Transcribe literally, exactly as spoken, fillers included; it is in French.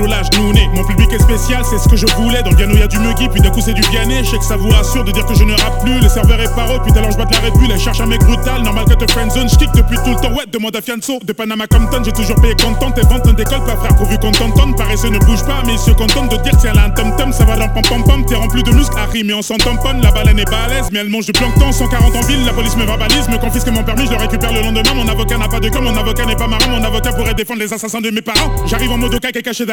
roulage nouné. Mon public est spécial, c'est ce que je voulais. Dans le piano y'a du Muggy, puis d'un coup c'est du Vianney. Je sais que ça vous rassure de dire que je ne rappe plus. Le serveur est paro, puis alors je bats de la répule. Elle cherche un mec brutal, normal que te friendzone. J'kick depuis tout le temps, ouais, demande à Fianso. De Panama Compton, j'ai toujours payé content. Tes ventes ne décollent pas, frère, pourvu qu'on t'entende. Paresseux ne bouge pas, mais ils se contentent de dire que tiens là un tom-tom. Ça va dans pom pom pom, t'es rempli de muscles, Harry, mais on s'en tamponne. La baleine est balèze, mais elle mange du plancton. cent quarante en ville, la police me verbalise, me confisque mon permis, je le récupère le lendemain. Mon avocat n'a pas de com, mon avocat n'est pas marrant. Mon avocat pourrait défendre les assassins de mes parents. J'arrive en modoka qui est caché derrière